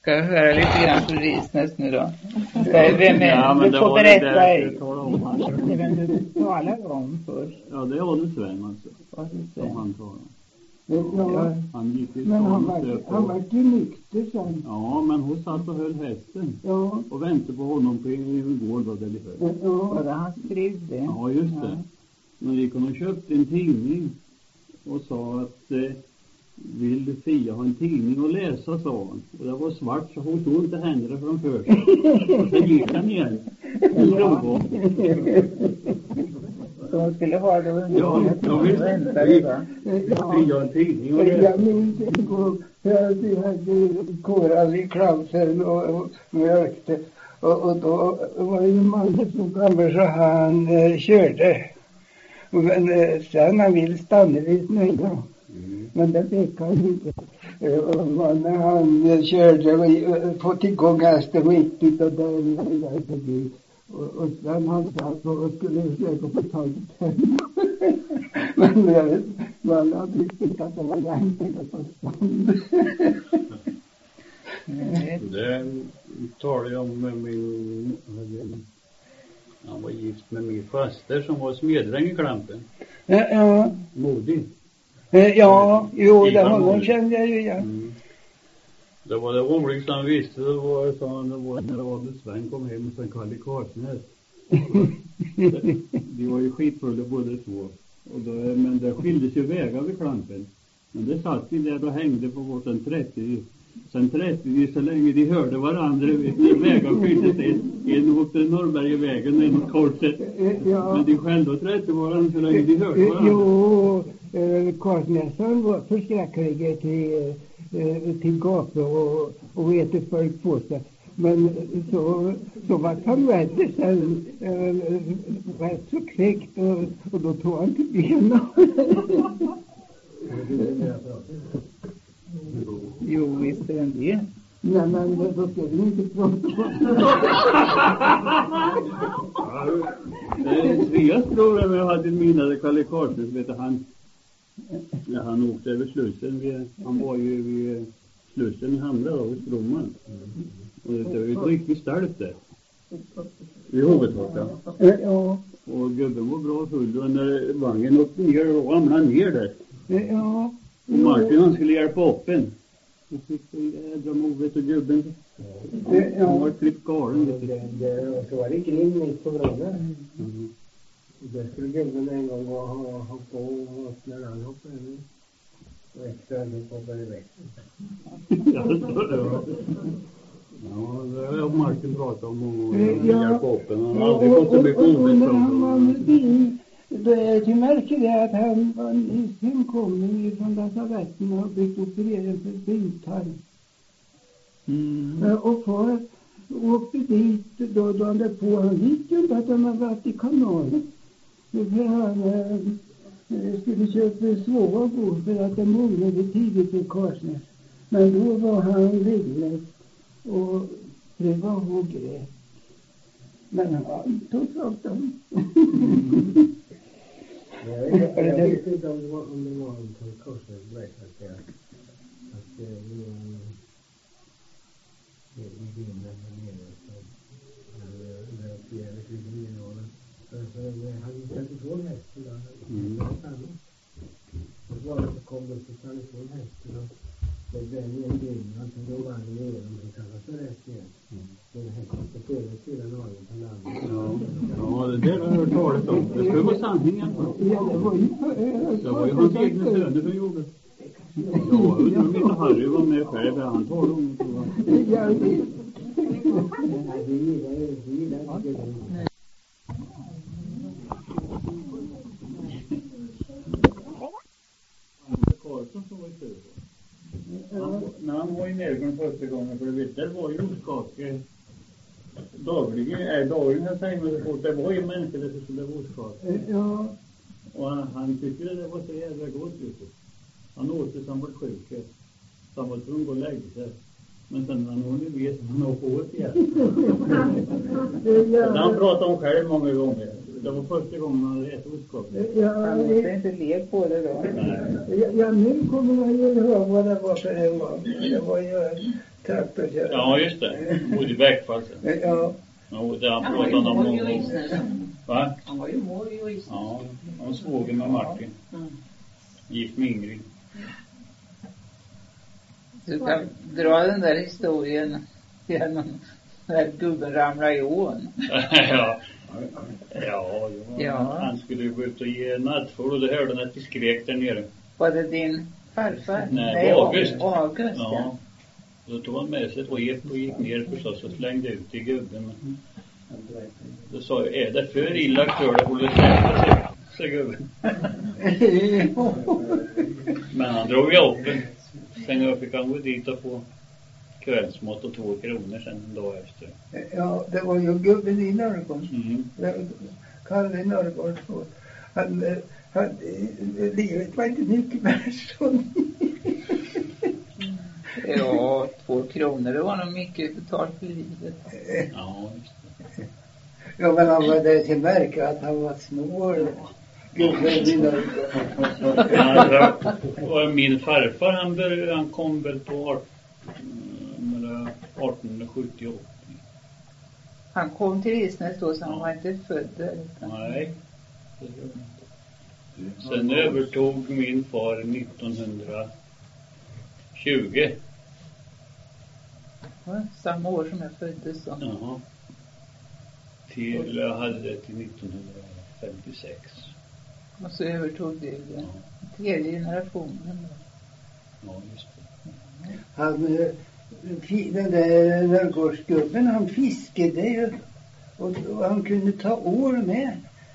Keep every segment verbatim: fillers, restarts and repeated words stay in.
Ska jag höra lite grann på Risnäs nu då? Vem är, ja, men du det får var berätta. det där jag talade om. Det är vem du talar om först. Ja, det är Olle Sven alltså. Vad du Som säger. han talade om. Ja, Han gick i men han stan och var, söp han och- var ju nykter sen. Ja, men hon satt och höll hästen. Ja, Och väntade på honom på en gård då, där vi höll. Var ja, det hans fru det? Ja, just det. Men gick hon och köpte en tidning och sa att eh, vill Fia ha en tidning att läsa, sa hon. Och det var svart så hon tog inte händerna framför sig. Och sen gick han igen. ja. Så hon skulle ha det under Ja, jag vill väntade va? Fia ha en tidning att läsa. Jag minns en gång för vi hade koral i klausen och, och mjölkte. Och, och då var ju mannen så gammal så han eh, körde. Men eh, sen han ville stanna vid snöja. Men det fick han inte. Eh, och när han eh, körde och eh, fått igång hästen riktigt och där där förbi. Och, och sen han satt och skulle försöka få tag i den. Men eh, man hade tyckt att det var lämpligt att få stanna. Det talade jag om med min... Han var gift med min faster som var smedräng i Klampen. Ja, ja, Modig. eh, ja, jo, det Ivar honom Modig. kände jag ju igen. Mm. Det var det roligaste han visste. Det var, sa han, det var när Adel Sven kom hem och sen Kalle Karsnäs. De var ju skitfulla båda två. Och då, men det skildes ju vägar vid Klampen. Men det satt de där och hängde på borten trettio. Sen trettio de så länge de hörde varandra. När vägar skildes en, en åkte Norrbergevägen och en åt korset. Ja. Men de skällde och trettio varandra så länge de hörde Eh, varandra. Jo, eh, Karsnässon var förskräckliga till, eh, till gapor och, och äter folk på sig. Men så, så var han rädd sen, eh, rätt så kräckt och, och då tog han till benen. Jo, visst är den det. Nej, men då ska vi inte prata om det. Sveas bror med hade en minade Kalle Karsnäs, vet du, han när han åkte över slussen vid, han var ju vid slussen i Hamla då, hos Bromman. Och det var ju ett riktigt ställt där. Vid Hovetorka. Ja, Och gubben var bra full och när vagnen åkte ner och ramlade ner där. ja. Och Martin han skulle hjälpa upp en. Och fick så jädra movet och gubben. Han var klippt galen. vet du. Det, så var det grin mitt på brodden. Det skulle gubben en gång ha, ha, ha på och när han hoppade över. Och extra hade hoppade iväg. Ja, det var det. Ja, det har Martin pratat om och Ja. hjälpa upp en. Han har aldrig fått så mycket och, och, och när han ovet. var med bil, då är det märker det att han var nyss hemkommen från lasaretten och blivit opererad för blindtarm. Mm. Eh, Och far åkte dit då, då han där på. Han visste ju inte att han hade varit i kanalen. För han eh, skulle köpa sovabo för att de mognade tidigt i Karsnäs. Men då var han lille och det var hon grät. Men han tog fram dem. Jag vet jag vet inte om det var om det var en korsnäs berättat det att det var det i bilen där nere så det var fjärde tjugo miljoner. Så han hade trettiotvå hästar där. Och bara så kom det så trettiotvå hästar och det blev en bil och sen då var det igenom och kallade för rätt igen. Den hästen på fyra fyra nagen på landet. Ja, ja, det där har jag hört talet om. Det skulle vara sanningen. Ja, det var ju Det var ju hans egna söner som gjorde. Ja, undrar om inte Harry var med själv. Han talade om det, tror jag. Ja, det Nej, vi gillar ju, vi gillar inte det. Karlsson som var i Söder. Han, när han var i Närgården första gången, för det vet, där var ju orskake dagligen, är dagligen jag säger men så fort det var ju människor där så skulle det vara orskake. Ja, Och han, han tyckte det var så jävla gott ute. Han åt det som var sjuk. Så han var tvungen att gå och lägga sig. Men sen han hon ju vet han har åt igen. Han pratade om själv många gånger. Det var första gången han hade ätit orskake. ja, Han måste inte le på det då. ja, ja, nu kommer jag ju ihåg vad det var för en gång. Det var ju traktorkörare. Ja, just det. Bodde i Bäckfalsen. Ja. Jo, det har han Han var ju pratat om mor någon i gång. Isnäs. Va? Han var ju mor i Isnäs. Ja, han svåger med Martin. Mm. Gift med Ingrid. Du kan dra den där historien genom när gubben ramlar i ån. ja. Ja, ja, Ja. han skulle ju gå ut och ge nattfål och det hörde han att de skrek där nere. Var det din farfar? Nej, August. August, ja. Ja. Då tog han med sig ett rep och gick ner förstås och slängde ut i gubben. Då sa jag, är det för illa för det borde släppa sig, sa gubben. Men han drog ju upp den. Sen fick han gå dit och få kvällsmat och två kronor sen en dag efter. Ja, det var ju gubben i Norrgård. Mm. Kalle Norrgård. Han, han, livet var inte mycket värd så. Ja, två kronor, det var nog mycket betalt för livet. Ja, just det. Ja, men han var där till märka att han var snål. Gubben i Norrgård. Alltså, och min farfar han, bör, han kom väl på arton sjuttioåtta. Han kom till Isnäs då så han var inte född där. Nej. Det gör han inte. Sen övertog min far nittonhundratjugo. Ja, samma år som jag föddes så. Jaha. Till, jag hade det till nittonhundrafemtiosex. Och så övertog det Ja, tredje generationen. ja just det. Han, den där Norrgårdsgubben, han fiskade ju. Och, och han kunde ta år med.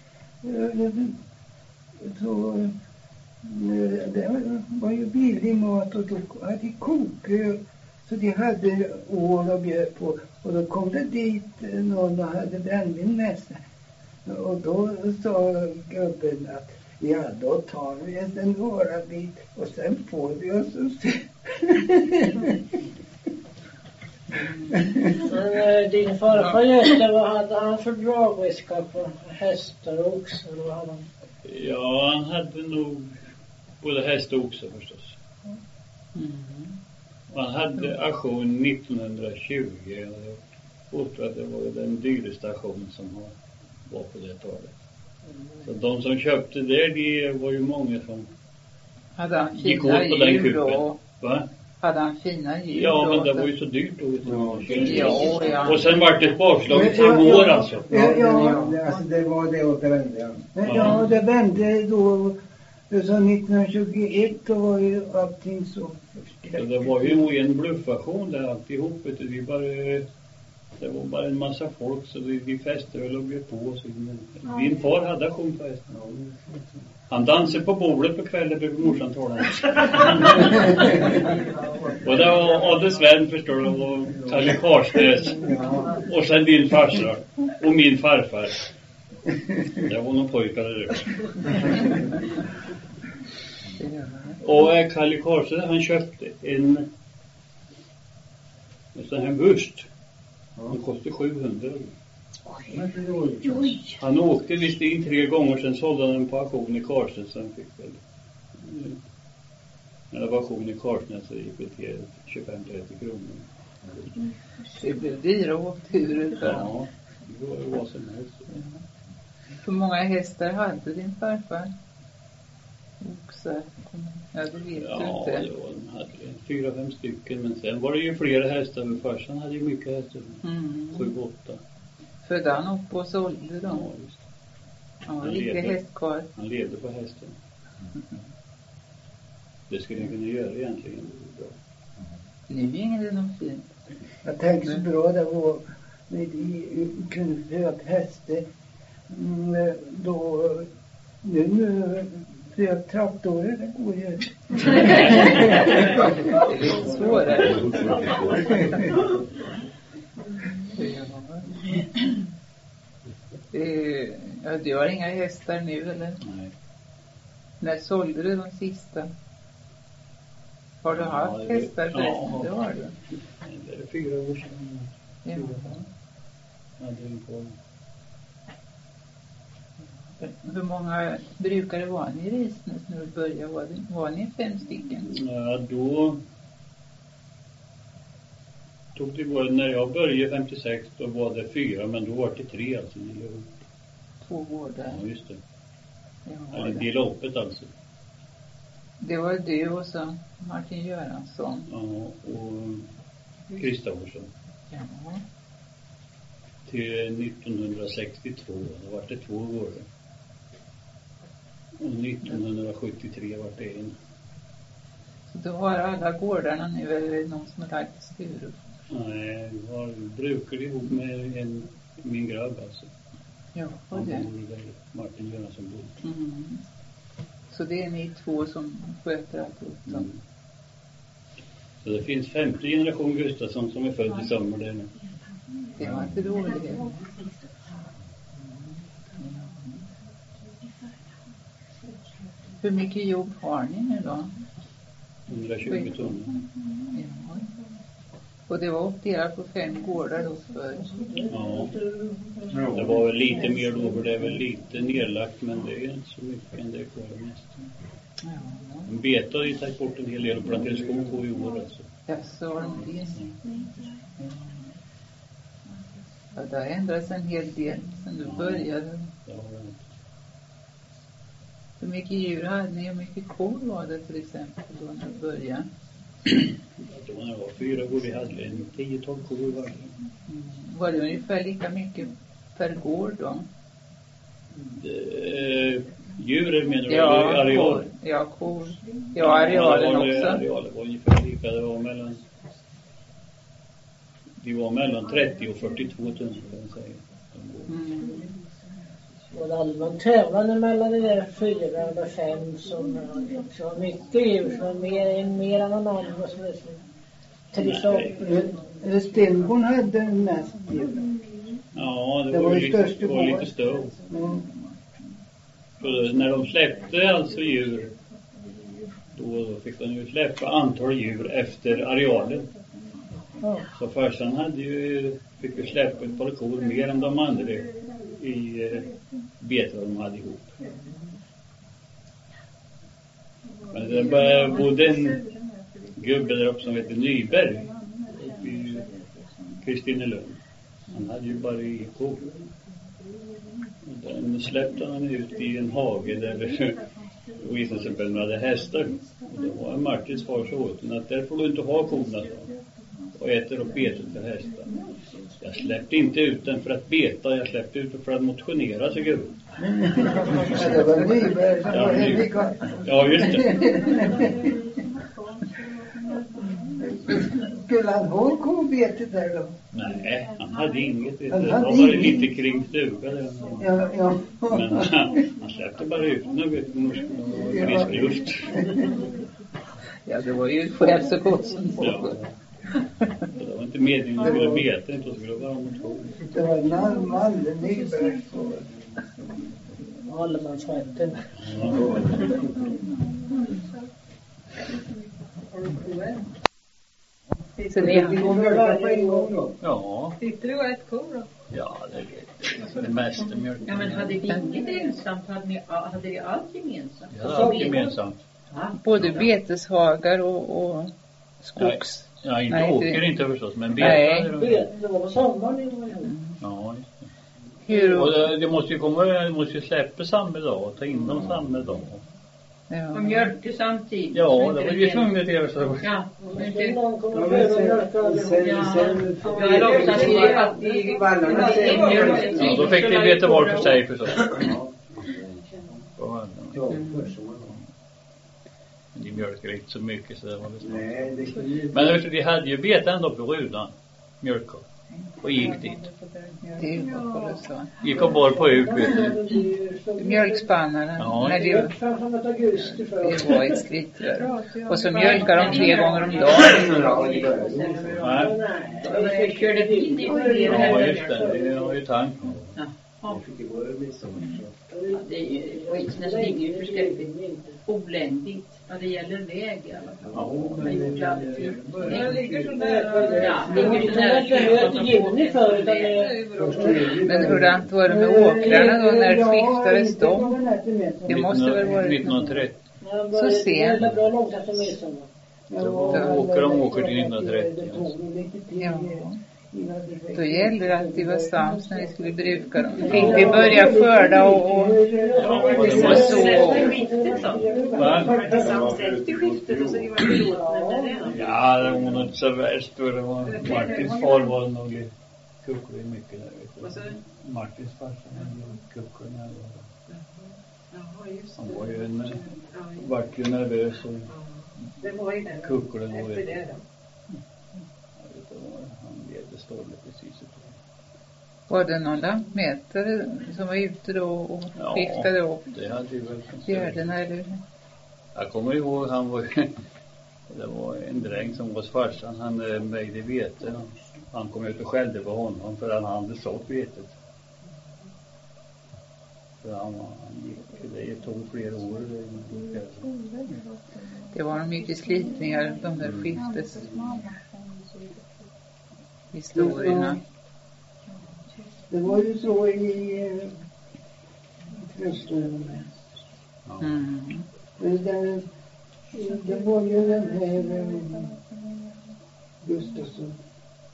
Så det var ju billig mat och då hade kokat. Så de hade ål och bjöd på. Och då kom det dit någon och hade brännvin med sig. Och då sa gubben att ja, då tar vi en årabit och sen får vi oss och se. Men äh, din farfar Gösta, vad hade han för dragredskap på hästar och oxar? Vad hade han? Ja, han hade nog både häst och oxar förstås. Mm. Han hade auktion nittonhundratjugo. Jag tror att det var den dyraste auktionen som var på det talet. Så de som köpte det, de var ju många som Hade han gick fina åt på den djur kuppen. då? Va? Hade han fina djur Ja, då? men det var ju så dyrt då. Ja, Ja, ja. Och sen var det ett bakslag i Ja, samma ja, år ja. alltså. Ja, ja. Alltså det var det och det vände. Men ja, det vände då. Så nittonhundratjugoett då var ju allting så Så förskräckligt. det var ju en bluffaktion där alltihop. vet du. Vi bara, det var bara en massa folk så vi, vi fester och låg på oss. Din far hade auktion på hästen. Han dansade på bordet på kvällen bredvid morsan talade. Och det var Adde Sven förstår du och Kalle Karstnäs. Och sen din farsa och min farfar. Det var någon pojkar där uppe. Och eh, Kalle Karlsson han köpte en en sån här bust. Den kostade sjuhundra. Han åkte visst in tre gånger sen sålde han den på auktion i Karlsson sen fick väl när det var auktion i Karlsson så gick det till tjugofem till trettio kronor. Det blev dyra åkturer för Ja, det var ju vad som helst. Hur många hästar hade din farfar? Oxar? Ja, det vet Ja, du inte. det var, de hade fyra, fem stycken. Men sen var det ju flera hästar. Men farsan hade ju mycket hästar. Mm. Sju, åtta. Födde han upp och sålde Ja, dem? just. Han var Han lite levde. hästkar. Han levde på hästen. Det skulle han kunna göra egentligen. Det är bra. Nu är ingen det något fint. Jag tänker så bra det var när de kunde föda hästar. Mm, då, nu, nu föda traktorer, det går ju. Det är lite svårare. Eh, ja, du har inga hästar nu eller? Nej. När sålde du de sista? Har du Ja, haft det- hästar förresten? ja. Det har du. Det är fyra år sedan. Ja. Jag hade en på. Hur många brukare var ni i Risnäs när du började? Var, det, var ni fem stycken? Ja, då tog det både, när jag började femtiosex då var det fyra, men då var det tre alltså. Två gårdar. Ja, just det. Ja, Eller dela upp ett alltså. det var du och så Martin Göransson. Ja, och Kristoffersson. Ja. Till nittonhundrasextiotvå, då var det två gårdar. Och nittonhundrasjuttiotre var det en. Så då har alla gårdarna nu, eller är det någon som har lagt Sturup? Nej, vi har brukar ihop med en, min grabb alltså. Ja, och Han det. bor där, Martin Göransson bor. Mm. Så det är ni två som sköter allt upp då? Mm. Så det finns femte generation Gustafsson som är född i sommar där nu. Det var inte dåligt. Hur mycket jobb har ni nu då? hundratjugo ton. Ja. Och det var uppdelat på fem gårdar då för. Ja. Det var väl lite mer då, för det är väl lite nedlagt, men det är inte så mycket än det är kvar nästan. Ja. De betar har ju tagit bort en hel del och planterat skog på i år alltså. Ja, så var de det. Ja, det har ändrats en hel del sedan du började. Ja, Hur mycket djur hade ni och hur mycket kor var det till exempel då när du började? då när det var fyra går vi hade en tio tolv kor var det. Mm. Var det ungefär lika mycket per gård då? Eh, djur menar du? Ja, Eller areal? kor. Ja, kor. Ja, arealen det var, också. Arealen var ungefär lika. Det var mellan det var mellan trettio och fyrtiotvå tusen kan man säga. Mm. Och allmän tävlande mellan de där fyra eller fem som också var mycket djur, som var mer, mer än någon annan. Och så trissa upp. Stenborn hade mest djur. Ja, det, Det var, var ju ju lite, störst i var lite vår. större. Mm. Så när de släppte alltså djur, då, då fick de ju släppa antal djur efter arealen. Ja. Så farsan hade ju, fick ju släppa ett par kor mer än de andra i eh, betar de hade ihop. Men det bara bodde en gubbe där uppe som heter Nyberg uppe i Kristinelund. Han hade ju bara i kor. Den släppte han ut i en hage där och visade sig att de hade hästar. Och då var Martins far så åt den att där får du inte ha korna och äter upp betet för hästar. Jag släppte inte ut den för att beta, jag släppte ut den för att motionera, så gud. Ja, det var Nyberg som Ja, var Ny- lika. Ja, just det. Skulle han ha kobetet där då? Nej, han hade inget. Det Han var hade bara inget. lite kring stuga där. Ja, ja. Men han, han släppte bara ut nu vet du, och frisk luft. Ja, det var ju själv så gott som Ja. något. Det var inte meningen att skulle beta, inte skulle vara motion. Det var Nalle Nyberg. Allemansrätten. Ja. Så ni Vi går mjölka på en gång då. Ja, Sitter du och äter kor då? ja, det vet jag. Det mesta mjölk. Ja, men hade vi inget ensamt? Hade ni hade vi allt gemensamt? Ja, allt gemensamt. Ja. både beteshagar och, och skogs. Ja, inte Nej, åker det- inte förstås, men Nej. betar. Det var på sommaren ni var ihop. Ja, just det. Hur, Och det, det måste ju komma, det måste ju släppa samma dag och ta in dem samma dag. Och ja. mjölkte samtidigt. Ja, Så det inte var ju blev- tvunget till det. Så. Ja, och Sen inte... någon kommer Ja, att men föda och mjölka sen, sen, allihop. sen, Ja, eller också att vi att vi... vallarna sen. Ja, då fick de veta var för sig förstås. Ja. Men de mjölkade inte så mycket så det var det. Nej, det skulle ju... Men vet du, de hade ju bete ändå på rudan. Mjölkor. Och gick dit. Det var det så. Gick och bar på ut, vet du. Mjölkspannarna, Ja. när det, Fram mot augusti för. det var ett slitgör. Och så mjölkar de tre gånger om dagen. Nej. Vi körde bil dit och det Ja, här. just det. Det har ju tank. Ja, det är ju... Skitsnäs ligger ju förskräckligt oländigt. Vad det gäller väg i alla fall. Ja. Jag har gjort alltid. Det ligger så nära. Ja, Det ligger ligger så nära så nära till juni förr. Utan det Men hur var det med åkrarna då när skiftades de? Det måste väl vara nittonhundratrettio. Så sent. Det är bra långt efter midsommar. Det var åker de åker till nittonhundratrettio. Ja. Då gällde det att de var sams när vi skulle bruka dem. Fick vi börja skörda och... och det var så... Va? Sams efter skiftet och så det var belåtna med det. Ja, det var nog inte så värst. Det var Martins far var nog lite kucklig mycket där. Vet du. Martins farsa var kucklig när han var ju en... Vart ju nervös och... Det var ju det. Kucklig var efter det då. Han levde stålet precis. Var det någon lantmätare som var ute då och ja, skiftade upp det hade ju väl fjärden eller? Jag kommer ihåg han var det var en dräng som var farsan. Han vägde vete. Han kom ut och skällde på honom för att han hade sått vetet. För han, han gick, det tog flera år. Det var mycket slitningar, de där skiftes historierna. Det var ju så i Tröstören. Mm. Det, det var ju den här um, Gustafsson.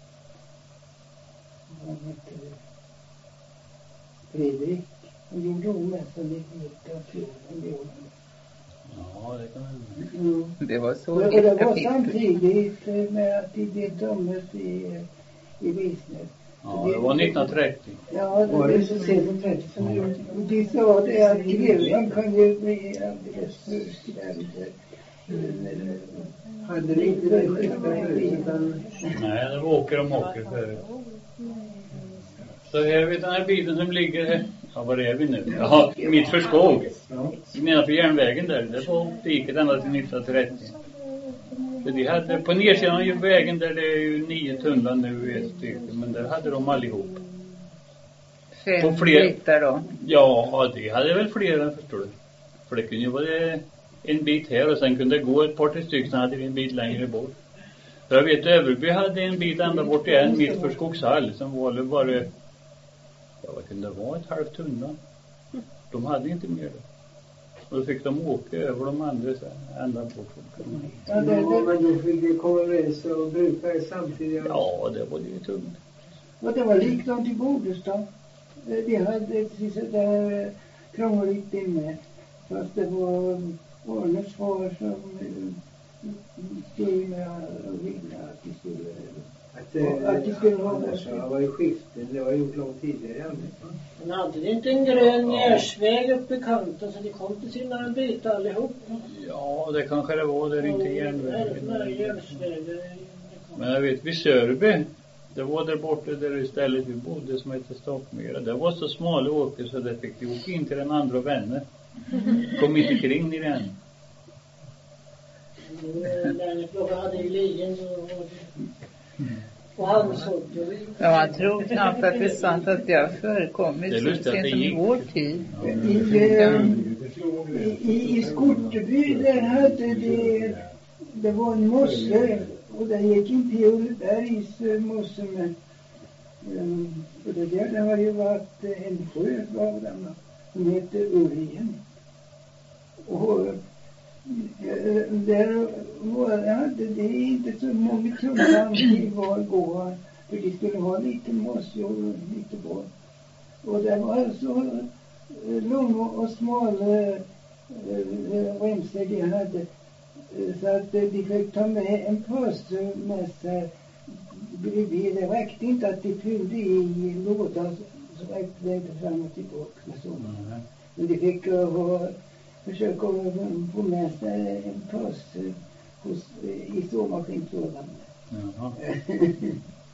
Vad heter det? Fredrik. Han gjorde om nästan lite april. Ja, det kan man. Mm. Det var så. Och det var samtidigt med att de dömdes i, i Visnäs. Ja, det var nittonhundratrettio. Ja, det var så sent som trettio som gjorde. Och de sa det att greven kan ju bli alldeles förskrämd. Hade det inte det utan... Nej, det var åker och åker förut. Så här vet den här bilen som ligger här. Ja, var är vi nu? Ja, mitt för skog. Nedanför järnvägen där. Det var diket ända till nittonhundratrettio. Så de hade, på nedsidan av vägen där det är ju nio tunnlar nu i ett stycke. Men där hade de allihop. Fem fler... bitar då? Ja, det hade väl flera, förstår du. För det kunde ju vara en bit här och sen kunde det gå ett par till stycken, så hade vi en bit längre bort. För jag vet, Överby hade en bit ända bort igen mitt för Skogshall som var det bara, ja, vad kunde det vara, ett halvt tunnlar. De hade inte mer. Och då fick de åka över de andra ända bort. Ja, det, det, men då fick vi komma överens och bruka det samtidigt. Ja, det var ju tungt. Och det var likadant i Bodestad. De hade precis där krångligt inne. Fast det var Arnes far som stod med och ville att de skulle... Att, äh, att de skulle ha det. Det var ju skiften, det var gjort långt tidigare. Men hade det inte en grön järnsväg uppe i kanten så de kom till sina bitar allihop? Ja, det kanske det var där inte järnvägen. Ja, men jag vet, vid Sörby, det var där borta där istället vi bodde som hette Stockmyra. Det var så smala åker så det fick de åka in till den andra vänner. Kom inte kring i den. Lärarklockan hade ju ligen och han såg ju. Ja, man tror knappt att det är sant att det har förekommit det så sent som i vår tid. I, i, i Skorteby där hade det, det var en mosse och där gick in P-Bergs mosse med. Um, och det där det har ju varit en sjö av dem som heter Urgen. Och där var, hade det inte så många tunnlar i var gå. För de skulle ha lite mosse och lite båt. Och det var så långa och smala remsor de hade. Så att de fick ta med en påse med sig bredvid. Det räckte inte att de fyllde i låda så räckte det fram och tillbaka. Men de fick ha försöka få med sig en påse hos, i såmaskinsådan. Jaha.